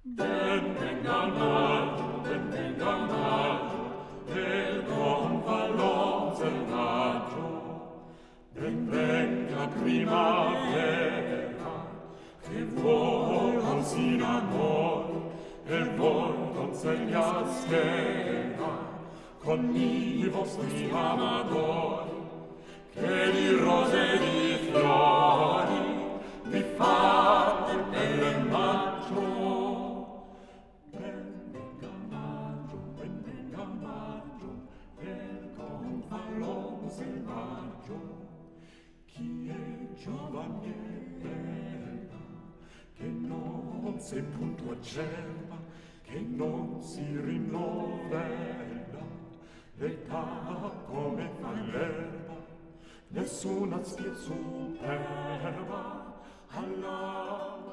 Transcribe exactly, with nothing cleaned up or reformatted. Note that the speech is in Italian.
Ben venga maggio, ben venga maggio, del gonfalon selvaggio. Ben venga primavera, che vuol con sin amor, e voi consegna schera, con i vostri amador, che di rose e di fiori vi fate bel maggio. Ben venga maggio, ben venga maggio, del gonfalon selvaggio. Chi è giovane e bella, che non si punto acerba, che non si rinnovella, l'età come fa l'erba, nessuna stia superba, alla